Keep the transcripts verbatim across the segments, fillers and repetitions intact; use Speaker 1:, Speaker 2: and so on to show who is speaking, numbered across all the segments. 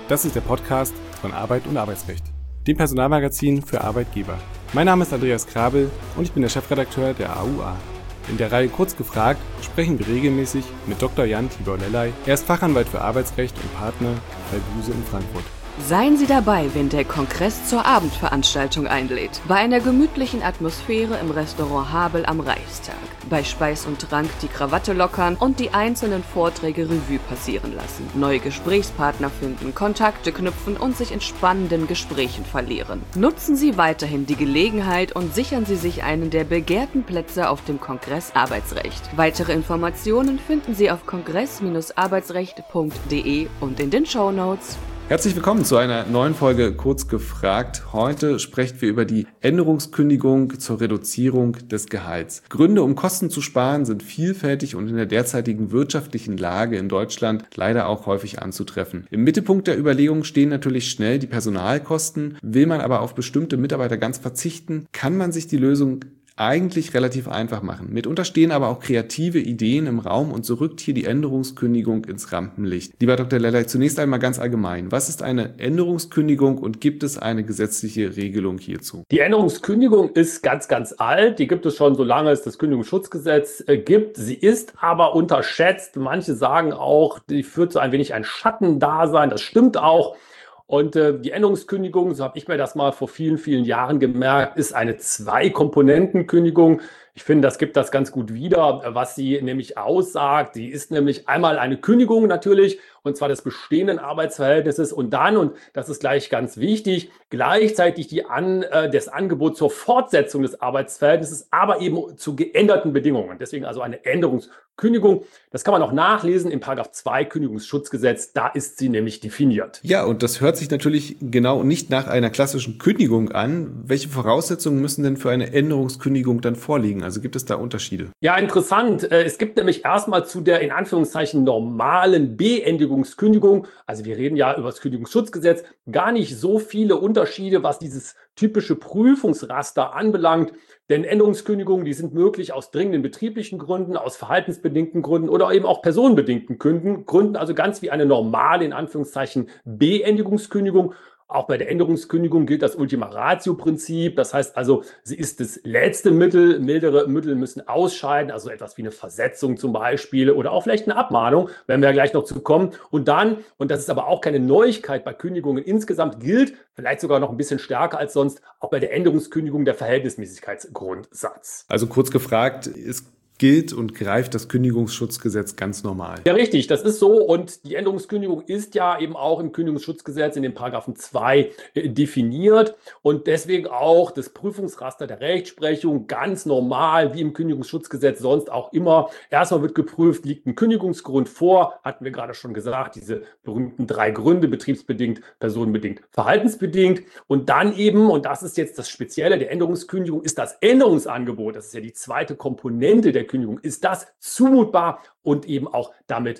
Speaker 1: Das ist der Podcast von Arbeit und Arbeitsrecht, dem Personalmagazin für Arbeitgeber. Mein Name ist Andreas Krabel und ich bin der Chefredakteur der A U A. In der Reihe Kurz gefragt sprechen wir regelmäßig mit Doktor Jan Tibor Lellay. Er ist Fachanwalt für Arbeitsrecht und Partner bei Buse in Frankfurt.
Speaker 2: Seien Sie dabei, wenn der Kongress zur Abendveranstaltung einlädt. Bei einer gemütlichen Atmosphäre im Restaurant Habel am Reichstag. Bei Speis und Trank die Krawatte lockern und die einzelnen Vorträge Revue passieren lassen. Neue Gesprächspartner finden, Kontakte knüpfen und sich in spannenden Gesprächen verlieren. Nutzen Sie weiterhin die Gelegenheit und sichern Sie sich einen der begehrten Plätze auf dem Kongress Arbeitsrecht. Weitere Informationen finden Sie auf kongress Bindestrich arbeitsrecht Punkt de und in den Shownotes.
Speaker 1: Herzlich willkommen zu einer neuen Folge Kurz gefragt. Heute sprechen wir über die Änderungskündigung zur Reduzierung des Gehalts. Gründe, um Kosten zu sparen, sind vielfältig und in der derzeitigen wirtschaftlichen Lage in Deutschland leider auch häufig anzutreffen. Im Mittelpunkt der Überlegungen stehen natürlich schnell die Personalkosten. Will man aber auf bestimmte Mitarbeiter ganz verzichten, kann man sich die Lösung eigentlich relativ einfach machen. Mitunter stehen aber auch kreative Ideen im Raum und so rückt hier die Änderungskündigung ins Rampenlicht. Lieber Doktor Lellay, zunächst einmal ganz allgemein. Was ist eine Änderungskündigung und gibt es eine gesetzliche Regelung hierzu?
Speaker 3: Die Änderungskündigung ist ganz, ganz alt. Die gibt es schon, solange es das Kündigungsschutzgesetz äh, gibt. Sie ist aber unterschätzt. Manche sagen auch, die führt so ein wenig ein Schattendasein. Das stimmt auch. Und äh, die Änderungskündigung, so habe ich mir das mal vor vielen, vielen Jahren gemerkt, ist eine Zwei-Komponenten-Kündigung. Ich finde, das gibt das ganz gut wieder, was sie nämlich aussagt. Die ist nämlich einmal eine Kündigung natürlich, und zwar des bestehenden Arbeitsverhältnisses und dann, und das ist gleich ganz wichtig, gleichzeitig die An, äh, das Angebot zur Fortsetzung des Arbeitsverhältnisses, aber eben zu geänderten Bedingungen. Deswegen also eine Änderungskündigung. Das kann man auch nachlesen im Paragraph zwei Kündigungsschutzgesetz. Da ist sie nämlich definiert.
Speaker 1: Ja, und das hört sich natürlich genau nicht nach einer klassischen Kündigung an. Welche Voraussetzungen müssen denn für eine Änderungskündigung dann vorliegen? Also gibt es da Unterschiede?
Speaker 3: Ja, interessant. Es gibt nämlich erstmal zu der in Anführungszeichen normalen Beendigungskündigung, also wir reden ja über das Kündigungsschutzgesetz, gar nicht so viele Unterschiede, was dieses typische Prüfungsraster anbelangt. Denn Änderungskündigungen, die sind möglich aus dringenden betrieblichen Gründen, aus verhaltensbedingten Gründen oder eben auch personenbedingten Gründen. Gründen also ganz wie eine normale, in Anführungszeichen, Beendigungskündigung. Auch bei der Änderungskündigung gilt das Ultima Ratio-Prinzip. Das heißt also, sie ist das letzte Mittel. Mildere Mittel müssen ausscheiden, also etwas wie eine Versetzung zum Beispiel oder auch vielleicht eine Abmahnung, werden wir ja gleich noch zu kommen. Und dann, und das ist aber auch keine Neuigkeit bei Kündigungen insgesamt, gilt vielleicht sogar noch ein bisschen stärker als sonst, auch bei der Änderungskündigung der Verhältnismäßigkeitsgrundsatz.
Speaker 1: Also kurz gefragt, ist gilt und greift das Kündigungsschutzgesetz ganz normal.
Speaker 3: Ja, richtig, das ist so. Und die Änderungskündigung ist ja eben auch im Kündigungsschutzgesetz in dem Paragraphen zwei äh, definiert und deswegen auch das Prüfungsraster der Rechtsprechung ganz normal, wie im Kündigungsschutzgesetz sonst auch immer. Erstmal wird geprüft, liegt ein Kündigungsgrund vor, hatten wir gerade schon gesagt, diese berühmten drei Gründe, betriebsbedingt, personenbedingt, verhaltensbedingt. Und dann eben, und das ist jetzt das Spezielle der Änderungskündigung, ist das Änderungsangebot, das ist ja die zweite Komponente der Kündigung, ist das zumutbar und eben auch damit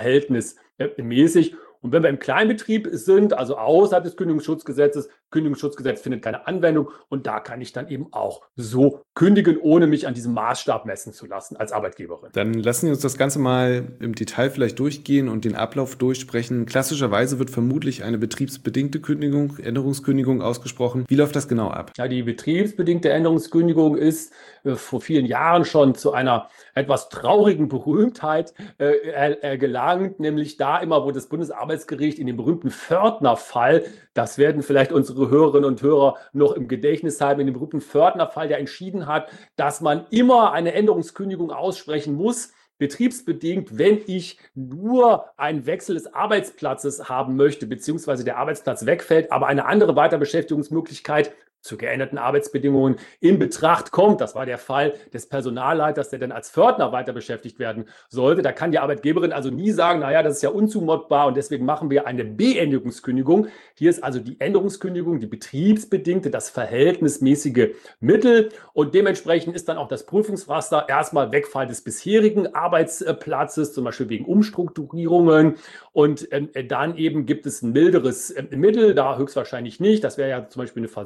Speaker 3: verhältnismäßig. Und wenn wir im Kleinbetrieb sind, also außerhalb des Kündigungsschutzgesetzes, Kündigungsschutzgesetz findet keine Anwendung und da kann ich dann eben auch so kündigen, ohne mich an diesem Maßstab messen zu lassen als Arbeitgeberin.
Speaker 1: Dann lassen wir uns das Ganze mal im Detail vielleicht durchgehen und den Ablauf durchsprechen. Klassischerweise wird vermutlich eine betriebsbedingte Kündigung, Änderungskündigung ausgesprochen. Wie läuft das genau ab?
Speaker 3: Ja, die betriebsbedingte Änderungskündigung ist äh, vor vielen Jahren schon zu einer etwas traurigen Berühmtheit äh, äh, gelangt, nämlich da immer, wo das Bundesarbeitsgericht in dem berühmten Pförtner-Fall, das werden vielleicht unsere Hörerinnen und Hörer noch im Gedächtnis haben, in dem berühmten Pförtner-Fall, der entschieden hat, dass man immer eine Änderungskündigung aussprechen muss, betriebsbedingt, wenn ich nur einen Wechsel des Arbeitsplatzes haben möchte, beziehungsweise der Arbeitsplatz wegfällt, aber eine andere Weiterbbeschäftigungsmöglichkeit zu geänderten Arbeitsbedingungen in Betracht kommt. Das war der Fall des Personalleiters, der dann als Pförtner weiter beschäftigt werden sollte. Da kann die Arbeitgeberin also nie sagen, naja, das ist ja unzumutbar und deswegen machen wir eine Beendigungskündigung. Hier ist also die Änderungskündigung, die betriebsbedingte, das verhältnismäßige Mittel und dementsprechend ist dann auch das Prüfungsraster erstmal Wegfall des bisherigen Arbeitsplatzes, zum Beispiel wegen Umstrukturierungen und äh, dann eben gibt es ein milderes äh, Mittel, da höchstwahrscheinlich nicht. Das wäre ja zum Beispiel eine Versetzung.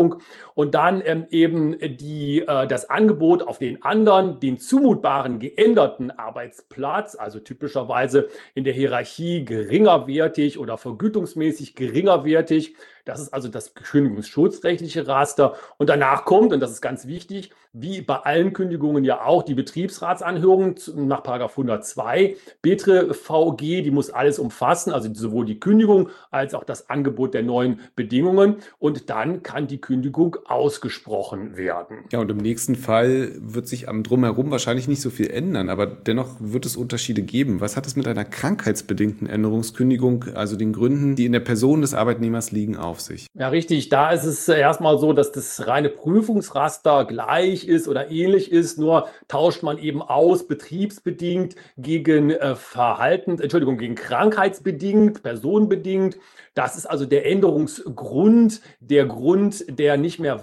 Speaker 3: Kündigung und dann ähm, eben die, äh, das Angebot auf den anderen, den zumutbaren geänderten Arbeitsplatz, also typischerweise in der Hierarchie geringerwertig oder vergütungsmäßig geringerwertig. Das ist also das kündigungsschutzrechtliche Raster. Und danach kommt, und das ist ganz wichtig, wie bei allen Kündigungen ja auch, die Betriebsratsanhörung nach Paragraph hundertzwei B T R E V G, die muss alles umfassen, also sowohl die Kündigung als auch das Angebot der neuen Bedingungen. Und dann kann die Kündigung ausgesprochen werden.
Speaker 1: Ja, und im nächsten Fall wird sich am Drumherum wahrscheinlich nicht so viel ändern, aber dennoch wird es Unterschiede geben. Was hat es mit einer krankheitsbedingten Änderungskündigung, also den Gründen, die in der Person des Arbeitnehmers liegen, auf sich?
Speaker 3: Ja, richtig. Da ist es erstmal so, dass das reine Prüfungsraster gleich ist oder ähnlich ist, nur tauscht man eben aus betriebsbedingt gegen äh, Verhalten, Entschuldigung, gegen krankheitsbedingt, personenbedingt. Das ist also der Änderungsgrund, der Grund der nicht mehr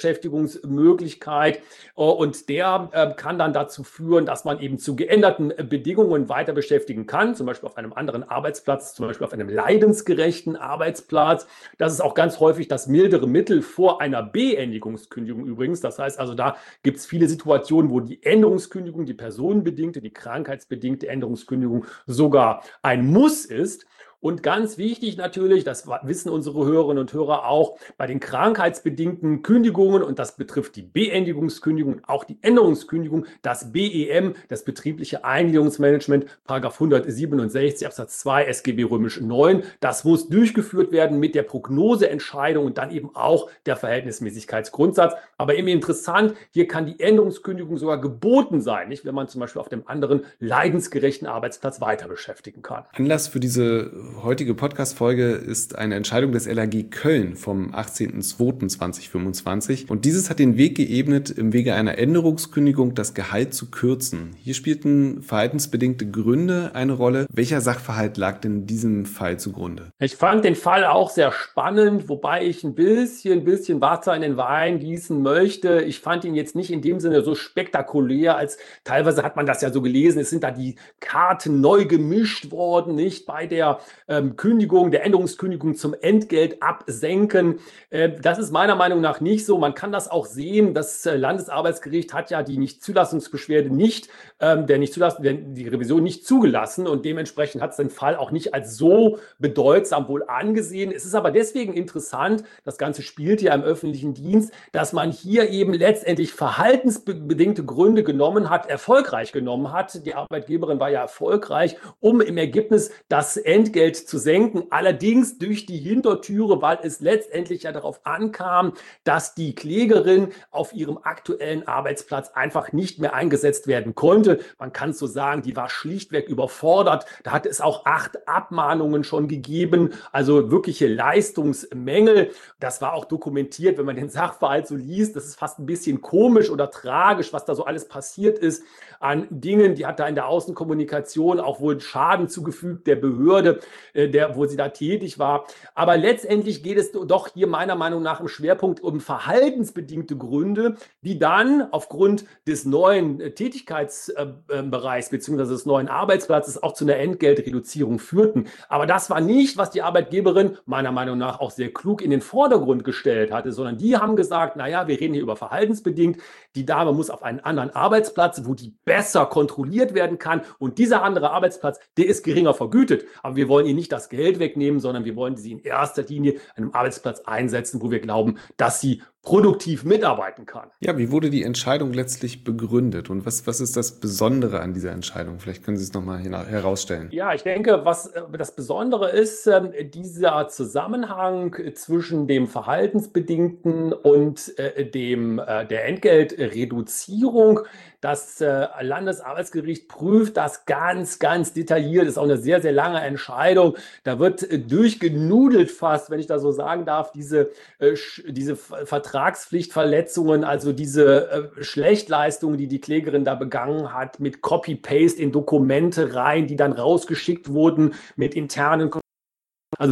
Speaker 3: Weiterbeschäftigungsmöglichkeit. Äh, und der äh, kann dann dazu führen, dass man eben zu geänderten Bedingungen weiter beschäftigen kann, zum Beispiel auf einem anderen Arbeitsplatz, zum Beispiel auf einem leidensgerechten Arbeitsplatz. Das ist auch ganz häufig das mildere Mittel vor einer Beendigungskündigung übrigens. Das heißt also, da gibt es viele Situationen, wo die Änderungskündigung, die personenbedingte, die krankheitsbedingte Änderungskündigung sogar ein Muss ist. Und ganz wichtig natürlich, das wissen unsere Hörerinnen und Hörer auch, bei den krankheitsbedingten Kündigungen, und das betrifft die Beendigungskündigung, auch die Änderungskündigung, das B E M, das betriebliche Eingliederungsmanagement, Paragraph hundertsiebenundsechzig Absatz zwei S G B römisch neun, das muss durchgeführt werden mit der Prognoseentscheidung und dann eben auch der Verhältnismäßigkeitsgrundsatz. Aber eben interessant, hier kann die Änderungskündigung sogar geboten sein, nicht, wenn man zum Beispiel auf dem anderen leidensgerechten Arbeitsplatz weiter beschäftigen kann.
Speaker 1: Anlass für diese heutige Podcast-Folge ist eine Entscheidung des L A G Köln vom achtzehnten zweiten zweitausendfünfundzwanzig. Und dieses hat den Weg geebnet, im Wege einer Änderungskündigung das Gehalt zu kürzen. Hier spielten verhaltensbedingte Gründe eine Rolle. Welcher Sachverhalt lag denn diesem Fall zugrunde?
Speaker 3: Ich fand den Fall auch sehr spannend, wobei ich ein bisschen, bisschen Wasser in den Wein gießen möchte. Ich fand ihn jetzt nicht in dem Sinne so spektakulär, als teilweise hat man das ja so gelesen, es sind da die Karten neu gemischt worden, nicht bei der ähm, Kündigung, der Änderungskündigung zum Entgelt absenken. Äh, das ist meiner Meinung nach nicht so. Man kann das auch sehen. Das äh, Landesarbeitsgericht hat ja die Nichtzulassungsbeschwerde nicht, ähm, der Nichtzulassung, der, die Revision nicht zugelassen und dementsprechend hat es den Fall auch nicht als so bedeutsam wohl angesehen. Es ist aber deswegen interessant, das Ganze spielt ja im öffentlichen Dienst, dass man hier eben letztendlich verhaltensbedingte Gründe genommen hat, erfolgreich genommen hat. Die Arbeitgeberin war ja erfolgreich, um im Ergebnis das Entgelt zu senken, allerdings durch die Hintertüre, weil es letztendlich ja darauf ankam, dass die Klägerin auf ihrem aktuellen Arbeitsplatz einfach nicht mehr eingesetzt werden konnte. Man kann es so sagen, die war schlichtweg überfordert. Da hat es auch acht Abmahnungen schon gegeben, also wirkliche Leistungsmängel. Das war auch dokumentiert, wenn man den Sachverhalt so liest. Das ist fast ein bisschen komisch oder tragisch, was da so alles passiert ist an Dingen. Die hat da in der Außenkommunikation auch wohl Schaden zugefügt der Behörde, äh, der, wo sie da tätig war. Aber letztendlich geht es doch hier meiner Meinung nach im Schwerpunkt um verhaltensbedingte Gründe, die dann aufgrund des neuen äh, Tätigkeitsbereichs äh, beziehungsweise des neuen Arbeitsplatzes auch zu einer Entgeltreduzierung führten. Aber das war nicht, was die Arbeitgeberin meiner Meinung nach auch sehr klug in den Vordergrund gestellt hatte, sondern die haben gesagt, naja, wir reden hier über verhaltensbedingt. Die Dame muss auf einen anderen Arbeitsplatz, wo die besser kontrolliert werden kann. Und dieser andere Arbeitsplatz, der ist geringer vergütet. Aber wir wollen ihr nicht das Geld wegnehmen, sondern wir wollen sie in erster Linie an einem Arbeitsplatz einsetzen, wo wir glauben, dass sie produktiv mitarbeiten kann.
Speaker 1: Ja, wie wurde die Entscheidung letztlich begründet und was, was ist das Besondere an dieser Entscheidung? Vielleicht können Sie es nochmal herausstellen.
Speaker 3: Ja, ich denke, was das Besondere ist, äh, dieser Zusammenhang zwischen dem Verhaltensbedingten und äh, dem, äh, der Entgeltreduzierung. Das äh, Landesarbeitsgericht prüft das ganz, ganz detailliert. Das ist auch eine sehr, sehr lange Entscheidung. Da wird äh, durchgenudelt fast, wenn ich das so sagen darf, diese, äh, diese Vertragspflichtverletzungen, also diese äh, Schlechtleistungen, die die Klägerin da begangen hat, mit Copy-Paste in Dokumente rein, die dann rausgeschickt wurden, mit internen, also wirklich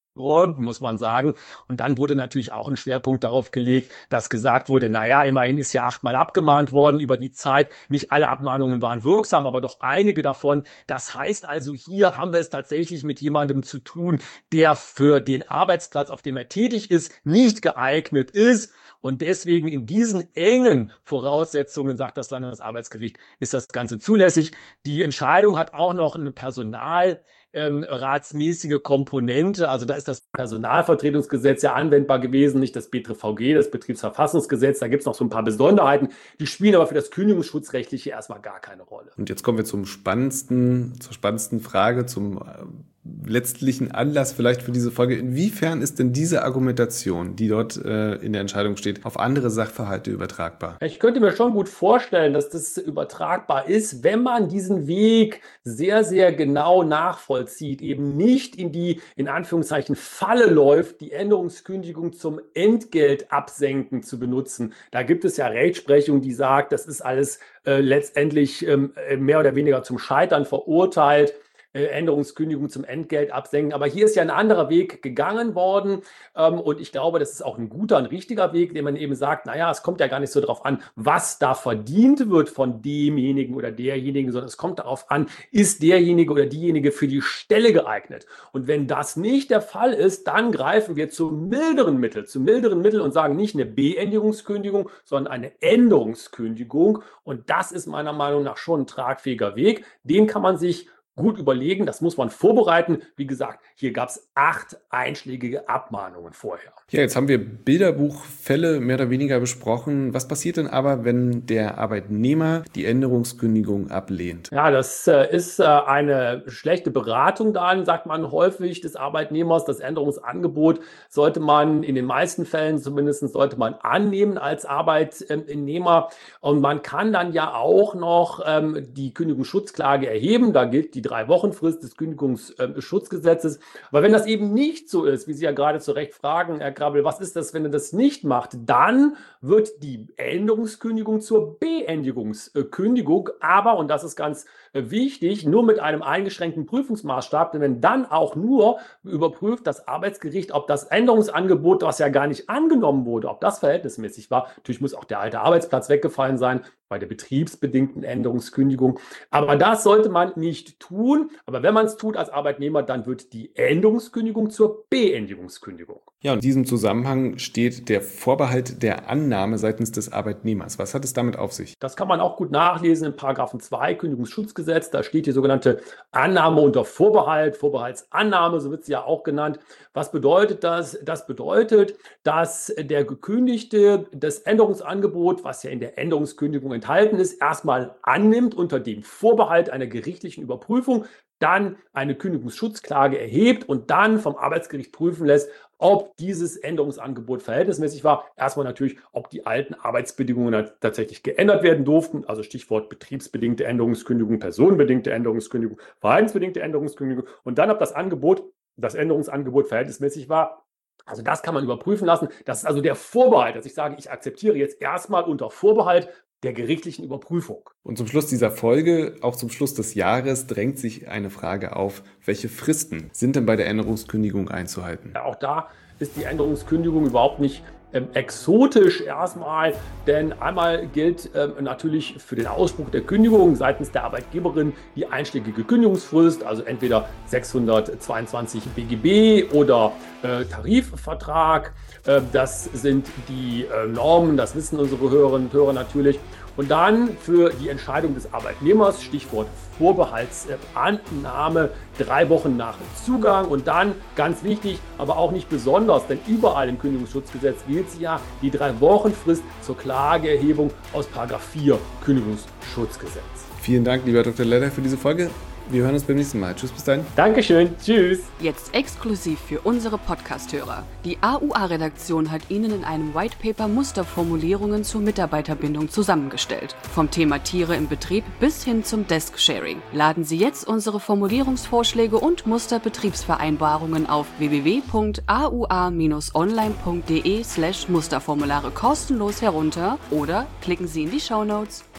Speaker 3: muss man sagen. Und dann wurde natürlich auch ein Schwerpunkt darauf gelegt, dass gesagt wurde, naja, immerhin ist ja achtmal abgemahnt worden über die Zeit. Nicht alle Abmahnungen waren wirksam, aber doch einige davon. Das heißt also, hier haben wir es tatsächlich mit jemandem zu tun, der für den Arbeitsplatz, auf dem er tätig ist, nicht geeignet ist. Und deswegen in diesen engen Voraussetzungen, sagt das Landesarbeitsgericht, ist das Ganze zulässig. Die Entscheidung hat auch noch eine Personal Ähm, ratsmäßige Komponente, also da ist das Personalvertretungsgesetz ja anwendbar gewesen, nicht das B T V G, das Betriebsverfassungsgesetz, da gibt es noch so ein paar Besonderheiten, die spielen aber für das Kündigungsschutzrechtliche erstmal gar keine Rolle.
Speaker 1: Und jetzt kommen wir zum spannendsten, zur spannendsten Frage, zum äh, letztlichen Anlass vielleicht für diese Folge. Inwiefern ist denn diese Argumentation, die dort äh, in der Entscheidung steht, auf andere Sachverhalte übertragbar?
Speaker 3: Ich könnte mir schon gut vorstellen, dass das übertragbar ist, wenn man diesen Weg sehr, sehr genau nachvollzieht, eben nicht in die, in Anführungszeichen, Falle läuft, die Änderungskündigung zum Entgeltabsenken zu benutzen. Da gibt es ja Rechtsprechung, die sagt, das ist alles äh, letztendlich ähm, mehr oder weniger zum Scheitern verurteilt. Änderungskündigung zum Entgelt absenken. Aber hier ist ja ein anderer Weg gegangen worden. Und ich glaube, das ist auch ein guter, ein richtiger Weg, den man eben sagt, naja, es kommt ja gar nicht so darauf an, was da verdient wird von demjenigen oder derjenigen, sondern es kommt darauf an, ist derjenige oder diejenige für die Stelle geeignet. Und wenn das nicht der Fall ist, dann greifen wir zu milderen Mitteln, zu milderen Mitteln und sagen nicht eine Beendigungskündigung, sondern eine Änderungskündigung. Und das ist meiner Meinung nach schon ein tragfähiger Weg. Den kann man sich gut überlegen, das muss man vorbereiten. Wie gesagt, hier gab es acht einschlägige Abmahnungen vorher.
Speaker 1: Ja, jetzt haben wir Bilderbuchfälle mehr oder weniger besprochen. Was passiert denn aber, wenn der Arbeitnehmer die Änderungskündigung ablehnt?
Speaker 3: Ja, das äh, ist äh, eine schlechte Beratung dann, sagt man häufig, des Arbeitnehmers. Das Änderungsangebot sollte man in den meisten Fällen zumindest sollte man annehmen als Arbeitnehmer. Und man kann dann ja auch noch ähm, die Kündigungsschutzklage erheben. Da gilt die drei Wochen Frist des Kündigungsschutzgesetzes. Aber wenn das eben nicht so ist, wie Sie ja gerade zu Recht fragen, Herr Krabbel, was ist das, wenn er das nicht macht? Dann wird die Änderungskündigung zur Beendigungskündigung, aber, und das ist ganz wichtig, nur mit einem eingeschränkten Prüfungsmaßstab, denn wenn dann auch nur überprüft das Arbeitsgericht, ob das Änderungsangebot, was ja gar nicht angenommen wurde, ob das verhältnismäßig war. Natürlich muss auch der alte Arbeitsplatz weggefallen sein bei der betriebsbedingten Änderungskündigung. Aber das sollte man nicht tun. Aber wenn man es tut als Arbeitnehmer, dann wird die Änderungskündigung zur Beendigungskündigung.
Speaker 1: Ja, und in diesem Zusammenhang steht der Vorbehalt der Annahme seitens des Arbeitnehmers. Was hat es damit auf sich?
Speaker 3: Das kann man auch gut nachlesen in Paragraphen zwei Kündigungsschutzgesetz. Da steht die sogenannte Annahme unter Vorbehalt, Vorbehaltsannahme, so wird sie ja auch genannt. Was bedeutet das? Das bedeutet, dass der Gekündigte das Änderungsangebot, was ja in der Änderungskündigung enthalten ist, erstmal annimmt unter dem Vorbehalt einer gerichtlichen Überprüfung, dann eine Kündigungsschutzklage erhebt und dann vom Arbeitsgericht prüfen lässt, ob dieses Änderungsangebot verhältnismäßig war. Erstmal natürlich, ob die alten Arbeitsbedingungen tatsächlich geändert werden durften. Also Stichwort betriebsbedingte Änderungskündigung, personenbedingte Änderungskündigung, verhaltensbedingte Änderungskündigung. Und dann, ob das Angebot, das Änderungsangebot verhältnismäßig war. Also das kann man überprüfen lassen. Das ist also der Vorbehalt, dass ich sage, ich akzeptiere jetzt erstmal unter Vorbehalt der gerichtlichen Überprüfung.
Speaker 1: Und zum Schluss dieser Folge, auch zum Schluss des Jahres, drängt sich eine Frage auf, welche Fristen sind denn bei der Änderungskündigung einzuhalten?
Speaker 3: Ja, auch da ist die Änderungskündigung überhaupt nicht ähm, exotisch erstmal, denn einmal gilt ähm, natürlich für den Ausspruch der Kündigung seitens der Arbeitgeberin die einschlägige Kündigungsfrist, also entweder sechshundertzweiundzwanzig B G B oder äh, Tarifvertrag. Äh, das sind die äh, Normen, das wissen unsere Hörerinnen und Hörer natürlich. Und dann für die Entscheidung des Arbeitnehmers, Stichwort Vorbehaltsannahme, drei Wochen nach Zugang. Und dann, ganz wichtig, aber auch nicht besonders, denn überall im Kündigungsschutzgesetz gilt ja die drei Wochen Frist zur Klageerhebung aus Paragraph vier Kündigungsschutzgesetz.
Speaker 1: Vielen Dank, lieber Doktor Leder, für diese Folge. Wir hören uns beim nächsten Mal. Tschüss, bis dahin.
Speaker 3: Dankeschön. Tschüss.
Speaker 2: Jetzt exklusiv für unsere Podcast-Hörer. Die A U A-Redaktion hat Ihnen in einem Whitepaper Musterformulierungen zur Mitarbeiterbindung zusammengestellt. Vom Thema Tiere im Betrieb bis hin zum Desk-Sharing. Laden Sie jetzt unsere Formulierungsvorschläge und Musterbetriebsvereinbarungen auf w w w punkt a u a bindestrich online punkt d e slash Musterformulare kostenlos herunter oder klicken Sie in die Shownotes.